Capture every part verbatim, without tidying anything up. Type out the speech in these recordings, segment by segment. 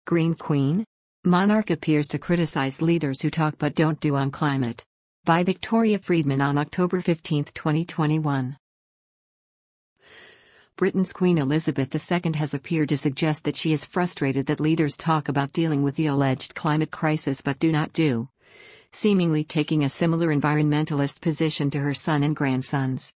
Green Queen? Monarch appears to criticize leaders who talk but don't do on climate. By Victoria Friedman on October fifteenth, twenty twenty-one. Britain's Queen Elizabeth the Second has appeared to suggest that she is frustrated that leaders talk about dealing with the alleged climate crisis but do not do, seemingly taking a similar environmentalist position to her son and grandsons.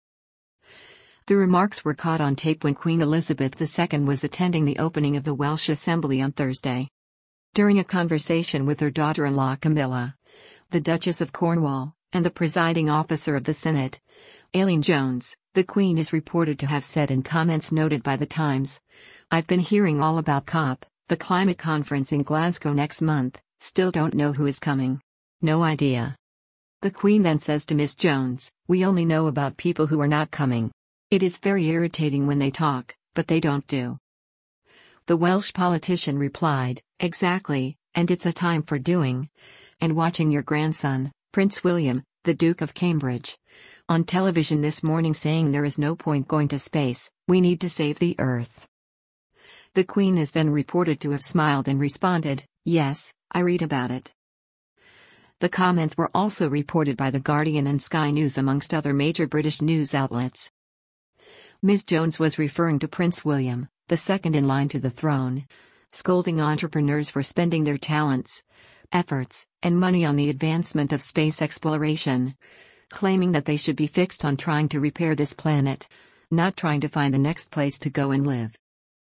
The remarks were caught on tape when Queen Elizabeth the Second was attending the opening of the Welsh Assembly on Thursday. During a conversation with her daughter-in-law Camilla, the Duchess of Cornwall, and the presiding officer of the Senate, Aileen Jones, the Queen is reported to have said in comments noted by The Times, "I've been hearing all about COP, the climate conference in Glasgow next month, still don't know who is coming. No idea." The Queen then says to Miss Jones, "We only know about people who are not coming. It is very irritating when they talk, but they don't do." The Welsh politician replied, "Exactly, and it's a time for doing. And watching your grandson, Prince William, the Duke of Cambridge, on television this morning saying there is no point going to space, we need to save the Earth." The Queen is then reported to have smiled and responded, "Yes, I read about it." The comments were also reported by The Guardian and Sky News amongst other major British news outlets. Miz Jones was referring to Prince William, the second in line to the throne, scolding entrepreneurs for spending their talents, efforts, and money on the advancement of space exploration, claiming that they should be fixed on trying to repair this planet, not trying to find the next place to go and live.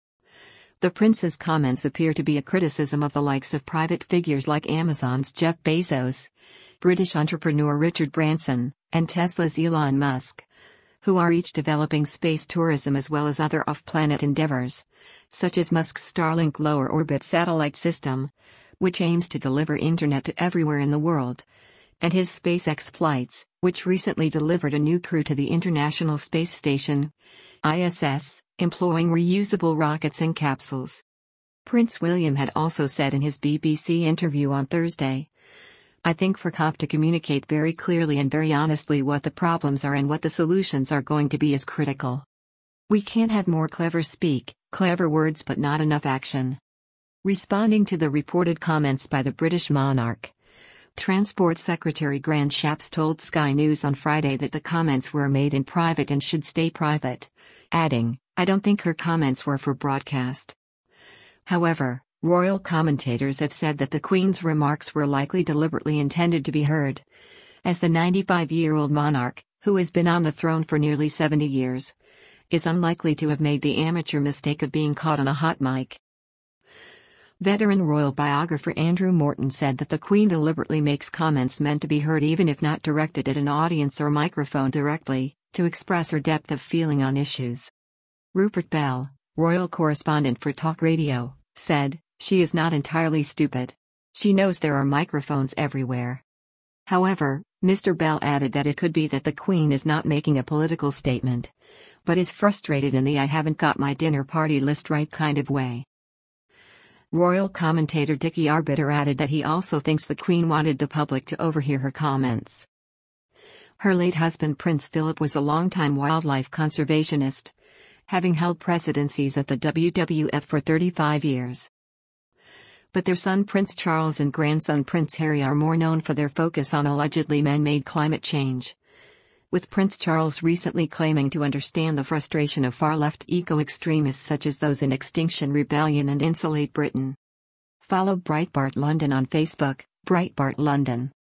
The prince's comments appear to be a criticism of the likes of private figures like Amazon's Jeff Bezos, British entrepreneur Richard Branson, and Tesla's Elon Musk, who are each developing space tourism as well as other off-planet endeavors, such as Musk's Starlink lower orbit satellite system, which aims to deliver internet to everywhere in the world, and his SpaceX flights, which recently delivered a new crew to the International Space Station, I S S, employing reusable rockets and capsules. Prince William had also said in his B B C interview on Thursday, "I think for COP to communicate very clearly and very honestly what the problems are and what the solutions are going to be is critical. We can't have more clever speak, clever words but not enough action." Responding to the reported comments by the British monarch, Transport Secretary Grant Shapps told Sky News on Friday that the comments were made in private and should stay private, adding, "I don't think her comments were for broadcast." However, royal commentators have said that the Queen's remarks were likely deliberately intended to be heard, as the ninety-five-year-old monarch, who has been on the throne for nearly seventy years, is unlikely to have made the amateur mistake of being caught on a hot mic. Veteran royal biographer Andrew Morton said that the Queen deliberately makes comments meant to be heard even if not directed at an audience or microphone directly, to express her depth of feeling on issues. Rupert Bell, royal correspondent for Talk Radio, said, "She is not entirely stupid. She knows there are microphones everywhere." However, Mister Bell added that it could be that the Queen is not making a political statement, but is frustrated in the "I haven't got my dinner party list right" kind of way. Royal commentator Dickie Arbiter added that he also thinks the Queen wanted the public to overhear her comments. Her late husband Prince Philip was a longtime wildlife conservationist, having held presidencies at the W W F for thirty-five years. But their son Prince Charles and grandson Prince Harry are more known for their focus on allegedly man-made climate change, with Prince Charles recently claiming to understand the frustration of far-left eco-extremists such as those in Extinction Rebellion and Insulate Britain. Follow Breitbart London on Facebook, Breitbart London.